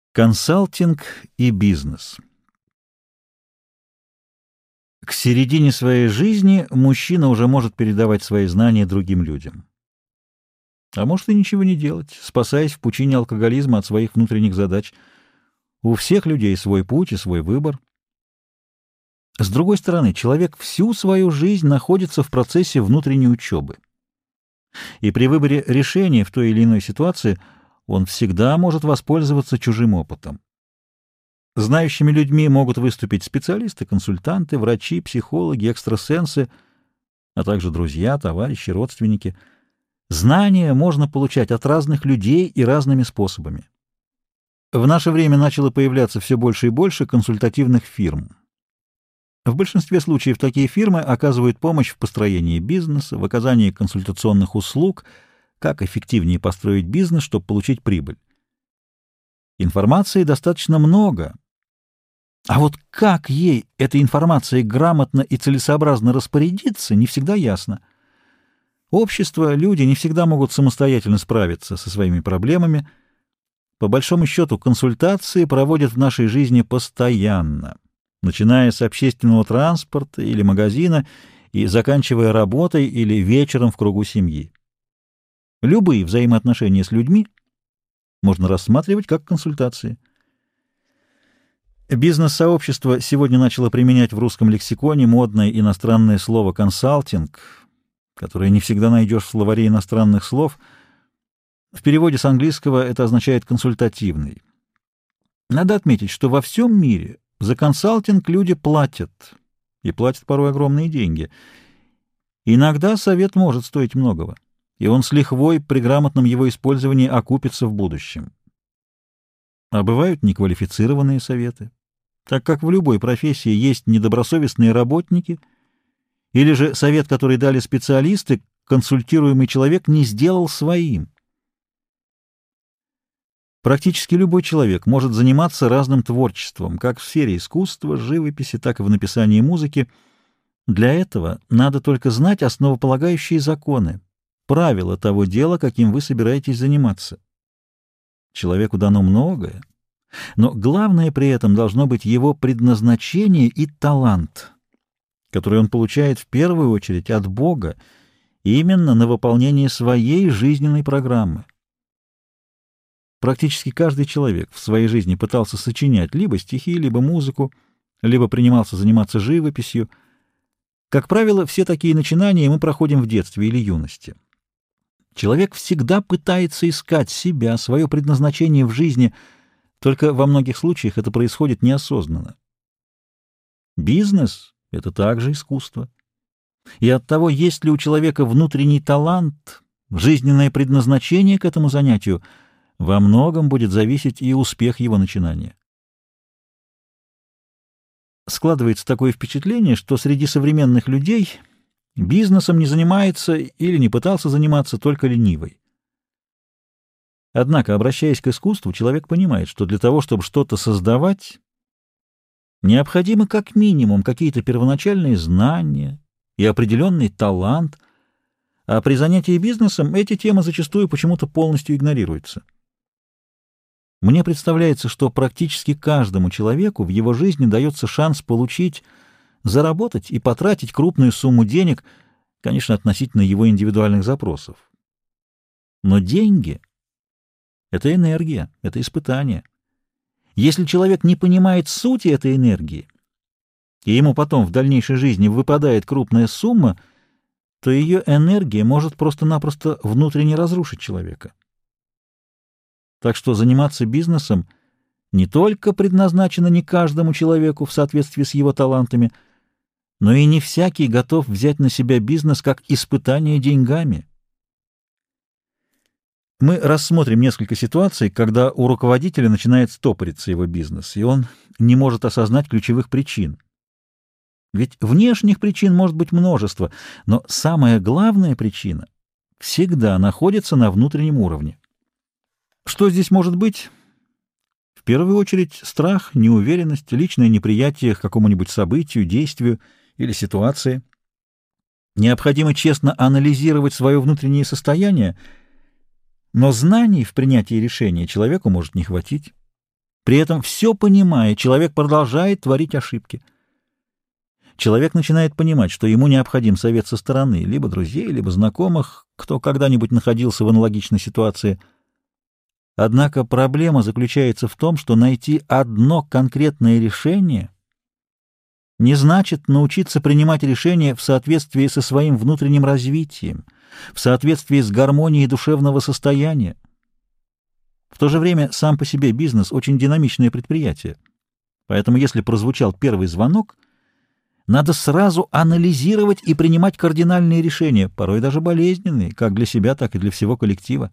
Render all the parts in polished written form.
Консалтинг и бизнес. К середине своей жизни мужчина уже может передавать свои знания другим людям. А может и ничего не делать, спасаясь в пучине алкоголизма от своих внутренних задач. У всех людей свой путь и свой выбор. С другой стороны, человек всю свою жизнь находится в процессе внутренней учебы. И при выборе решения в той или иной ситуации он всегда может воспользоваться чужим опытом. Знающими людьми могут выступить специалисты, консультанты, врачи, психологи, экстрасенсы, а также друзья, товарищи, родственники. Знания можно получать от разных людей и разными способами. В наше время начало появляться все больше и больше консультативных фирм. В большинстве случаев такие фирмы оказывают помощь в построении бизнеса, в оказании консультационных услуг, как эффективнее построить бизнес, чтобы получить прибыль. Информации достаточно много, а вот как ей этой информацией грамотно и целесообразно распорядиться, не всегда ясно. Общество, люди не всегда могут самостоятельно справиться со своими проблемами. По большому счету, консультации проводят в нашей жизни постоянно, начиная с общественного транспорта или магазина и заканчивая работой или вечером в кругу семьи. Любые взаимоотношения с людьми можно рассматривать как консультации. Бизнес-сообщество сегодня начало применять в русском лексиконе модное иностранное слово «консалтинг», которое не всегда найдешь в словаре иностранных слов. В переводе с английского это означает «консультативный». Надо отметить, что во всем мире за консалтинг люди платят, и платят порой огромные деньги. Иногда совет может стоить многого, и он с лихвой при грамотном его использовании окупится в будущем. А бывают неквалифицированные советы, так как в любой профессии есть недобросовестные работники, или же совет, который дали специалисты, консультируемый человек не сделал своим. Практически любой человек может заниматься разным творчеством, как в сфере искусства, живописи, так и в написании музыки. Для этого надо только знать основополагающие законы, правила того дела, каким вы собираетесь заниматься. Человеку дано многое, но главное при этом должно быть его предназначение и талант, который он получает в первую очередь от Бога, именно на выполнение своей жизненной программы. Практически каждый человек в своей жизни пытался сочинять либо стихи, либо музыку, либо принимался заниматься живописью. Как правило, все такие начинания мы проходим в детстве или юности. Человек всегда пытается искать себя, свое предназначение в жизни, только во многих случаях это происходит неосознанно. Бизнес — это также искусство. И от того, есть ли у человека внутренний талант, жизненное предназначение к этому занятию, во многом будет зависеть и успех его начинания. Складывается такое впечатление, что среди современных людей бизнесом не занимается или не пытался заниматься только ленивый. Однако, обращаясь к искусству, человек понимает, что для того, чтобы что-то создавать, необходимы как минимум какие-то первоначальные знания и определенный талант, а при занятии бизнесом эти темы зачастую почему-то полностью игнорируются. Мне представляется, что практически каждому человеку в его жизни дается шанс получить, заработать и потратить крупную сумму денег, конечно, относительно его индивидуальных запросов. Но деньги — это энергия, это испытание. Если человек не понимает сути этой энергии, и ему потом в дальнейшей жизни выпадает крупная сумма, то ее энергия может просто-напросто внутренне разрушить человека. Так что заниматься бизнесом не только предназначено не каждому человеку в соответствии с его талантами, но и не всякий готов взять на себя бизнес как испытание деньгами. Мы рассмотрим несколько ситуаций, когда у руководителя начинает стопориться его бизнес, и он не может осознать ключевых причин. Ведь внешних причин может быть множество, но самая главная причина всегда находится на внутреннем уровне. Что здесь может быть? В первую очередь страх, неуверенность, личное неприятие к какому-нибудь событию, действию или ситуации. Необходимо честно анализировать свое внутреннее состояние, но знаний в принятии решения человеку может не хватить. При этом, все понимая, человек продолжает творить ошибки. Человек начинает понимать, что ему необходим совет со стороны, либо друзей, либо знакомых, кто когда-нибудь находился в аналогичной ситуации. Однако проблема заключается в том, что найти одно конкретное решение не значит научиться принимать решения в соответствии со своим внутренним развитием, в соответствии с гармонией душевного состояния. В то же время сам по себе бизнес очень динамичное предприятие. Поэтому если прозвучал первый звонок, надо сразу анализировать и принимать кардинальные решения, порой даже болезненные, как для себя, так и для всего коллектива.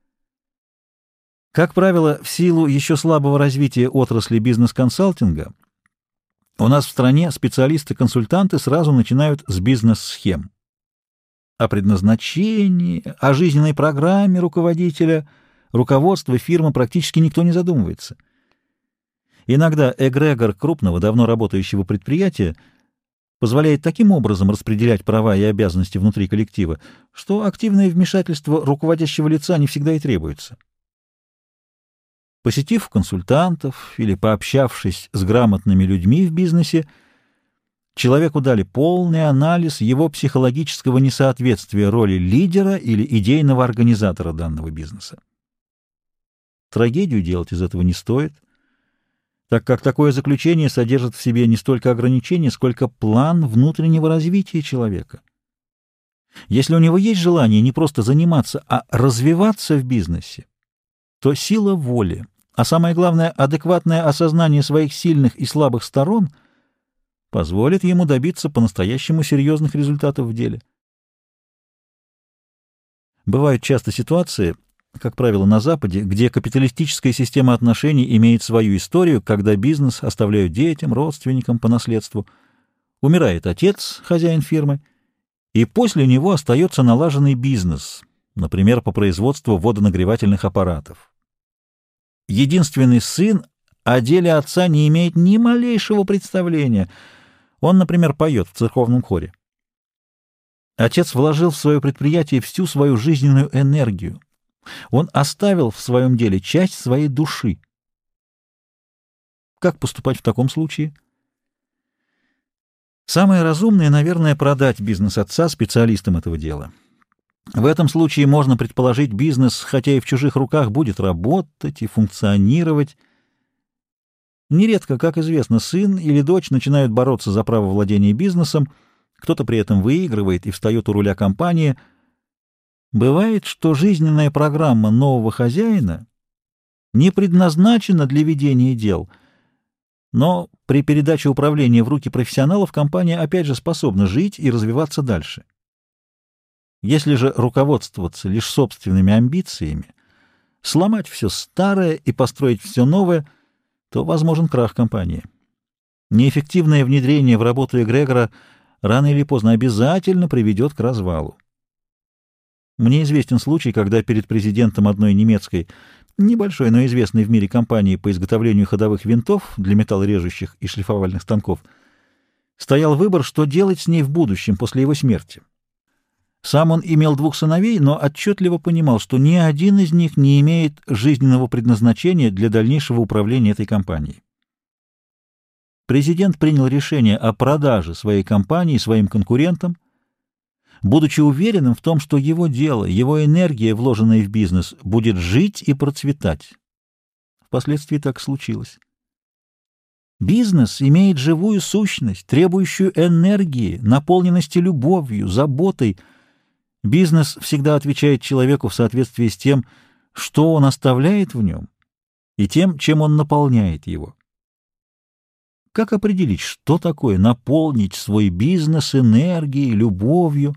Как правило, в силу еще слабого развития отрасли бизнес-консалтинга, у нас в стране специалисты-консультанты сразу начинают с бизнес-схем. О предназначении, о жизненной программе руководителя, руководства фирмы практически никто не задумывается. Иногда эгрегор крупного, давно работающего предприятия позволяет таким образом распределять права и обязанности внутри коллектива, что активное вмешательство руководящего лица не всегда и требуется. Посетив консультантов или пообщавшись с грамотными людьми в бизнесе, человеку дали полный анализ его психологического несоответствия роли лидера или идейного организатора данного бизнеса. Трагедию делать из этого не стоит, так как такое заключение содержит в себе не столько ограничения, сколько план внутреннего развития человека. Если у него есть желание не просто заниматься, а развиваться в бизнесе, то сила воли, а самое главное, адекватное осознание своих сильных и слабых сторон позволит ему добиться по-настоящему серьезных результатов в деле. Бывают часто ситуации, как правило, на Западе, где капиталистическая система отношений имеет свою историю, когда бизнес оставляют детям, родственникам по наследству. Умирает отец, хозяин фирмы, и после него остается налаженный бизнес, например, по производству водонагревательных аппаратов. Единственный сын о деле отца не имеет ни малейшего представления. Он, например, поет в церковном хоре. Отец вложил в свое предприятие всю свою жизненную энергию. Он оставил в своем деле часть своей души. Как поступать в таком случае? Самое разумное, наверное, продать бизнес отца специалистам этого дела. В этом случае можно предположить, бизнес, хотя и в чужих руках, будет работать и функционировать. Нередко, как известно, сын или дочь начинают бороться за право владения бизнесом, кто-то при этом выигрывает и встает у руля компании. Бывает, что жизненная программа нового хозяина не предназначена для ведения дел, но при передаче управления в руки профессионалов компания опять же способна жить и развиваться дальше. Если же руководствоваться лишь собственными амбициями, сломать все старое и построить все новое, то возможен крах компании. Неэффективное внедрение в работу эгрегора рано или поздно обязательно приведет к развалу. Мне известен случай, когда перед президентом одной немецкой, небольшой, но известной в мире компании по изготовлению ходовых винтов для металлорежущих и шлифовальных станков, стоял выбор, что делать с ней в будущем после его смерти. Сам он имел 2 сыновей, но отчетливо понимал, что ни один из них не имеет жизненного предназначения для дальнейшего управления этой компанией. Президент принял решение о продаже своей компании своим конкурентам, будучи уверенным в том, что его дело, его энергия, вложенная в бизнес, будет жить и процветать. Впоследствии так случилось. Бизнес имеет живую сущность, требующую энергии, наполненности любовью, заботой. Бизнес всегда отвечает человеку в соответствии с тем, что он оставляет в нем, и тем, чем он наполняет его. Как определить, что такое наполнить свой бизнес энергией, любовью?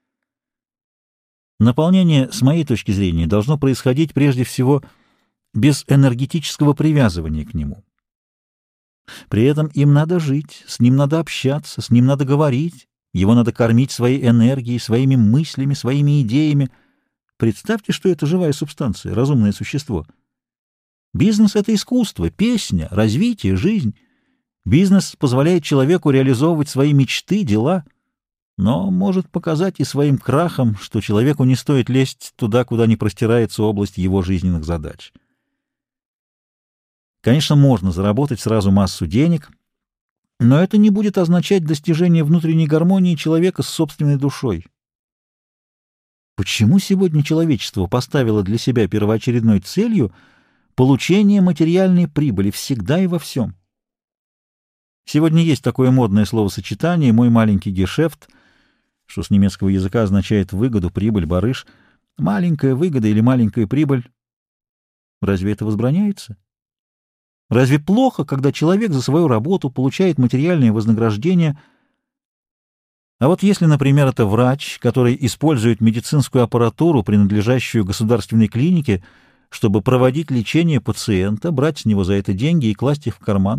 Наполнение, с моей точки зрения, должно происходить прежде всего без энергетического привязывания к нему. При этом им надо жить, с ним надо общаться, с ним надо говорить, его надо кормить своей энергией, своими мыслями, своими идеями. Представьте, что это живая субстанция, разумное существо. Бизнес — это искусство, песня, развитие, жизнь. Бизнес позволяет человеку реализовывать свои мечты, дела, но может показать и своим крахом, что человеку не стоит лезть туда, куда не простирается область его жизненных задач. Конечно, можно заработать сразу массу денег, но это не будет означать достижение внутренней гармонии человека с собственной душой. Почему сегодня человечество поставило для себя первоочередной целью получение материальной прибыли всегда и во всем? Сегодня есть такое модное словосочетание «мой маленький гешефт», что с немецкого языка означает выгоду, прибыль, барыш. Маленькая выгода или маленькая прибыль. Разве это возбраняется? Разве плохо, когда человек за свою работу получает материальное вознаграждение? А вот если, например, это врач, который использует медицинскую аппаратуру, принадлежащую государственной клинике, чтобы проводить лечение пациента, брать с него за это деньги и класть их в карман?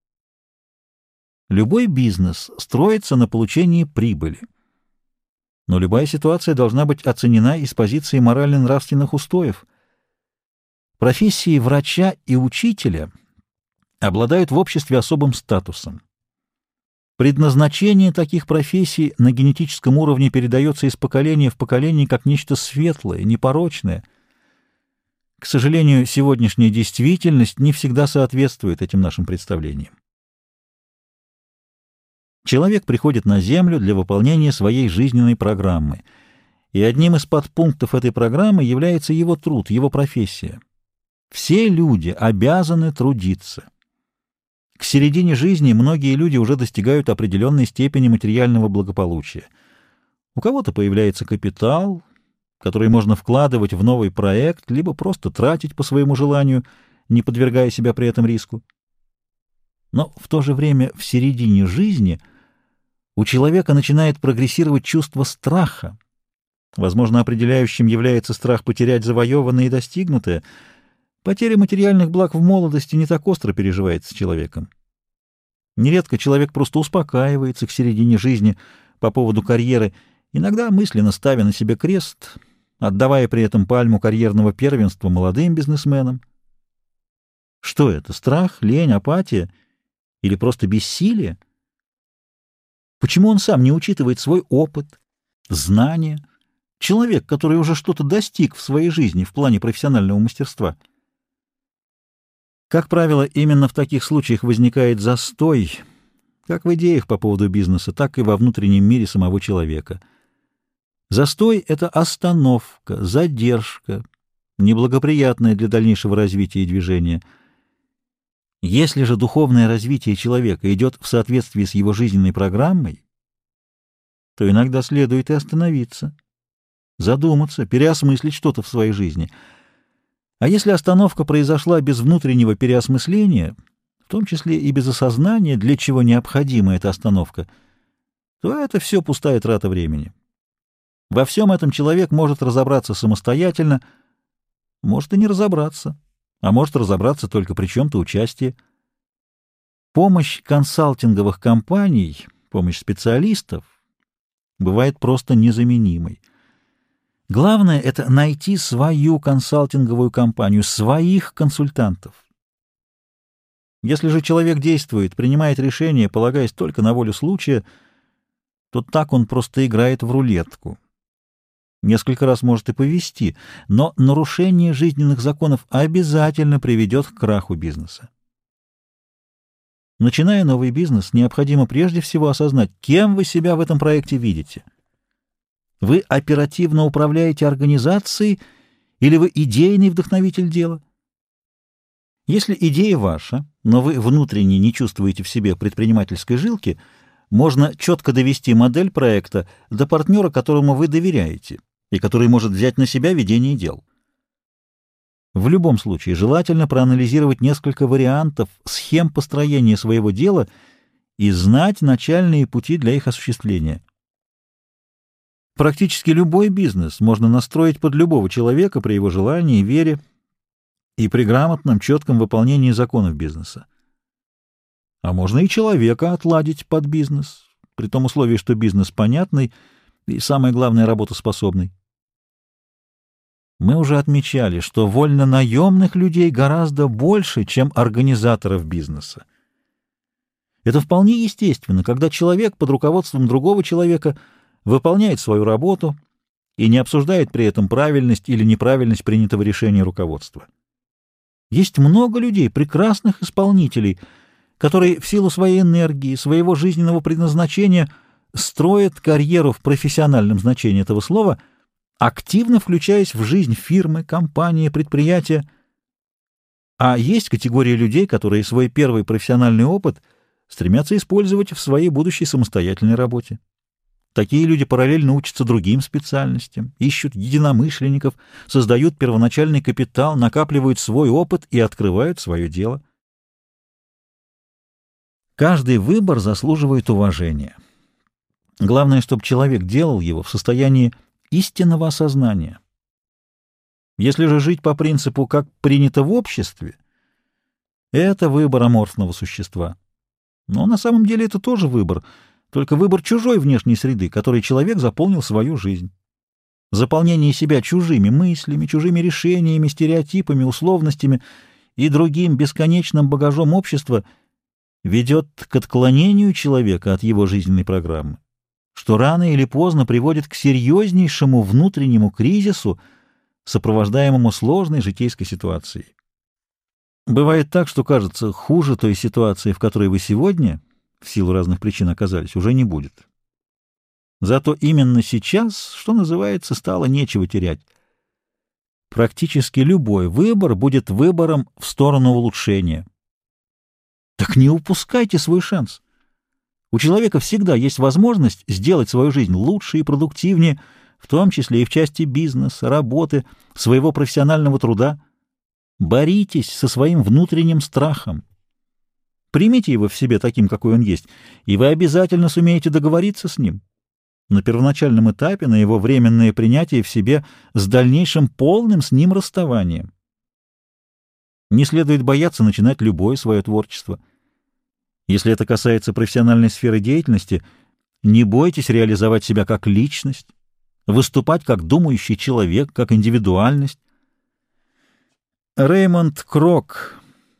Любой бизнес строится на получении прибыли. Но любая ситуация должна быть оценена из позиции морально-нравственных устоев. Профессии врача и учителя обладают в обществе особым статусом. Предназначение таких профессий на генетическом уровне передается из поколения в поколение как нечто светлое, непорочное. К сожалению, сегодняшняя действительность не всегда соответствует этим нашим представлениям. Человек приходит на Землю для выполнения своей жизненной программы, и одним из подпунктов этой программы является его труд, его профессия. Все люди обязаны трудиться. К середине жизни многие люди уже достигают определенной степени материального благополучия. У кого-то появляется капитал, который можно вкладывать в новый проект, либо просто тратить по своему желанию, не подвергая себя при этом риску. Но в то же время в середине жизни у человека начинает прогрессировать чувство страха. Возможно, определяющим является страх потерять завоеванное и достигнутое. Потеря материальных благ в молодости не так остро переживается человеком. Нередко человек просто успокаивается к середине жизни по поводу карьеры, иногда мысленно ставя на себе крест, отдавая при этом пальму карьерного первенства молодым бизнесменам. Что это? Страх, лень, апатия или просто бессилие? Почему он сам не учитывает свой опыт, знания? Человек, который уже что-то достиг в своей жизни в плане профессионального мастерства. Как правило, именно в таких случаях возникает застой, как в идеях по поводу бизнеса, так и во внутреннем мире самого человека. Застой — это остановка, задержка, неблагоприятная для дальнейшего развития и движения. Если же духовное развитие человека идет в соответствии с его жизненной программой, то иногда следует и остановиться, задуматься, переосмыслить что-то в своей жизни. А если остановка произошла без внутреннего переосмысления, в том числе и без осознания, для чего необходима эта остановка, то это все пустая трата времени. Во всем этом человек может разобраться самостоятельно, может и не разобраться, а может разобраться только при чем-то участии. Помощь консалтинговых компаний, помощь специалистов бывает просто незаменимой. Главное — это найти свою консалтинговую компанию, своих консультантов. Если же человек действует, принимает решения, полагаясь только на волю случая, то так он просто играет в рулетку. Несколько раз может и повезти, но нарушение жизненных законов обязательно приведет к краху бизнеса. Начиная новый бизнес, необходимо прежде всего осознать, кем вы себя в этом проекте видите. Вы оперативно управляете организацией или вы идейный вдохновитель дела? Если идея ваша, но вы внутренне не чувствуете в себе предпринимательской жилки, можно четко довести модель проекта до партнера, которому вы доверяете и который может взять на себя ведение дел. В любом случае желательно проанализировать несколько вариантов, схем построения своего дела и знать начальные пути для их осуществления. Практически любой бизнес можно настроить под любого человека при его желании, вере и при грамотном, четком выполнении законов бизнеса. А можно и человека отладить под бизнес, при том условии, что бизнес понятный и, самое главное, работоспособный. Мы уже отмечали, что вольно-наемных людей гораздо больше, чем организаторов бизнеса. Это вполне естественно, когда человек под руководством другого человека выполняет свою работу и не обсуждает при этом правильность или неправильность принятого решения руководства. Есть много людей, прекрасных исполнителей, которые в силу своей энергии, своего жизненного предназначения строят карьеру в профессиональном значении этого слова, активно включаясь в жизнь фирмы, компании, предприятия. А есть категория людей, которые свой первый профессиональный опыт стремятся использовать в своей будущей самостоятельной работе. Такие люди параллельно учатся другим специальностям, ищут единомышленников, создают первоначальный капитал, накапливают свой опыт и открывают свое дело. Каждый выбор заслуживает уважения. Главное, чтобы человек делал его в состоянии истинного осознания. Если же жить по принципу «как принято в обществе», это выбор аморфного существа. Но на самом деле это тоже выбор, только выбор чужой внешней среды, которой человек заполнил свою жизнь. Заполнение себя чужими мыслями, чужими решениями, стереотипами, условностями и другим бесконечным багажом общества ведет к отклонению человека от его жизненной программы, что рано или поздно приводит к серьезнейшему внутреннему кризису, сопровождаемому сложной житейской ситуацией. Бывает так, что кажется, хуже той ситуации, в которой вы сегодня, в силу разных причин оказались, уже не будет. Зато именно сейчас, что называется, стало нечего терять. Практически любой выбор будет выбором в сторону улучшения. Так не упускайте свой шанс. У человека всегда есть возможность сделать свою жизнь лучше и продуктивнее, в том числе и в части бизнеса, работы, своего профессионального труда. Боритесь со своим внутренним страхом. Примите его в себе таким, какой он есть, и вы обязательно сумеете договориться с ним. На первоначальном этапе на его временное принятие в себе с дальнейшим полным с ним расставанием. Не следует бояться начинать любое свое творчество. Если это касается профессиональной сферы деятельности, не бойтесь реализовать себя как личность, выступать как думающий человек, как индивидуальность. Реймонд Крок,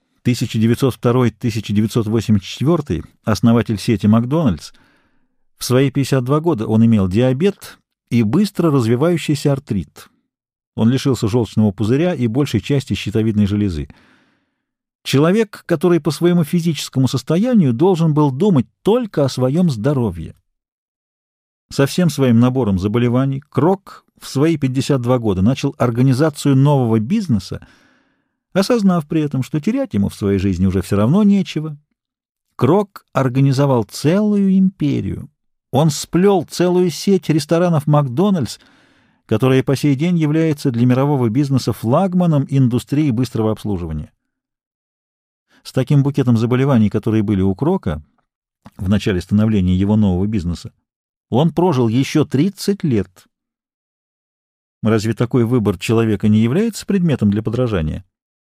1902-1984, основатель сети «Макдональдс», в свои 52 года он имел диабет и быстро развивающийся артрит. Он лишился желчного пузыря и большей части щитовидной железы. Человек, который по своему физическому состоянию должен был думать только о своем здоровье. Со всем своим набором заболеваний Крок в свои 52 года начал организацию нового бизнеса, осознав при этом, что терять ему в своей жизни уже все равно нечего. Крок организовал целую империю. Он сплел целую сеть ресторанов «Макдональдс», которая по сей день является для мирового бизнеса флагманом индустрии быстрого обслуживания. С таким букетом заболеваний, которые были у Крока в начале становления его нового бизнеса, он прожил еще 30 лет. Разве такой выбор человека не является предметом для подражания?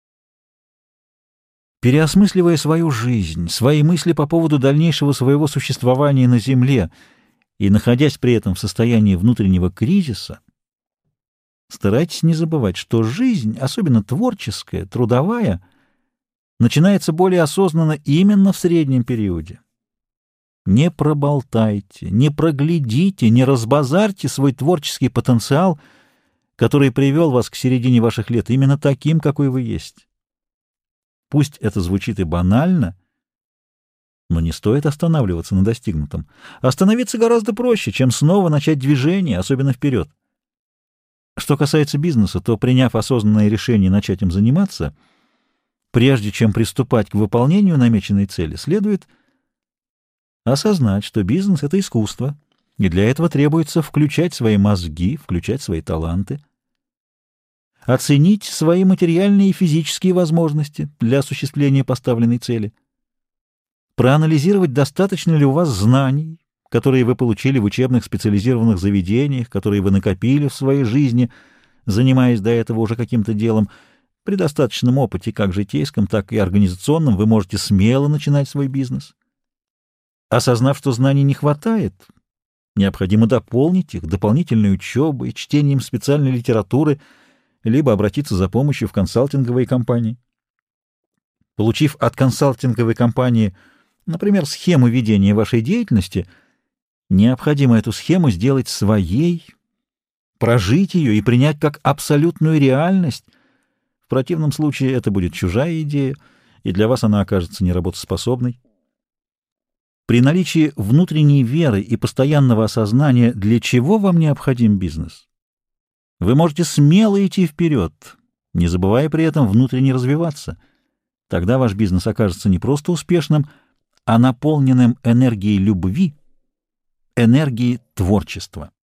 Переосмысливая свою жизнь, свои мысли по поводу дальнейшего своего существования на Земле и находясь при этом в состоянии внутреннего кризиса, старайтесь не забывать, что жизнь, особенно творческая, трудовая, начинается более осознанно именно в среднем периоде. Не проболтайте, не проглядите, не разбазарьте свой творческий потенциал, который привел вас к середине ваших лет именно таким, какой вы есть. Пусть это звучит и банально, но не стоит останавливаться на достигнутом. Остановиться гораздо проще, чем снова начать движение, особенно вперед. Что касается бизнеса, то, приняв осознанное решение начать им заниматься, прежде чем приступать к выполнению намеченной цели, следует осознать, что бизнес — это искусство, и для этого требуется включать свои мозги, включать свои таланты, оценить свои материальные и физические возможности для осуществления поставленной цели, проанализировать, достаточно ли у вас знаний, которые вы получили в учебных специализированных заведениях, которые вы накопили в своей жизни, занимаясь до этого уже каким-то делом. При достаточном опыте, как житейском, так и организационном, вы можете смело начинать свой бизнес. Осознав, что знаний не хватает, необходимо дополнить их дополнительной учебой, чтением специальной литературы, либо обратиться за помощью в консалтинговые компании. Получив от консалтинговой компании, например, схему ведения вашей деятельности, необходимо эту схему сделать своей, прожить ее и принять как абсолютную реальность, В противном случае это будет чужая идея, и для вас она окажется неработоспособной. При наличии внутренней веры и постоянного осознания, для чего вам необходим бизнес, вы можете смело идти вперед, не забывая при этом внутренне развиваться. Тогда ваш бизнес окажется не просто успешным, а наполненным энергией любви, энергией творчества.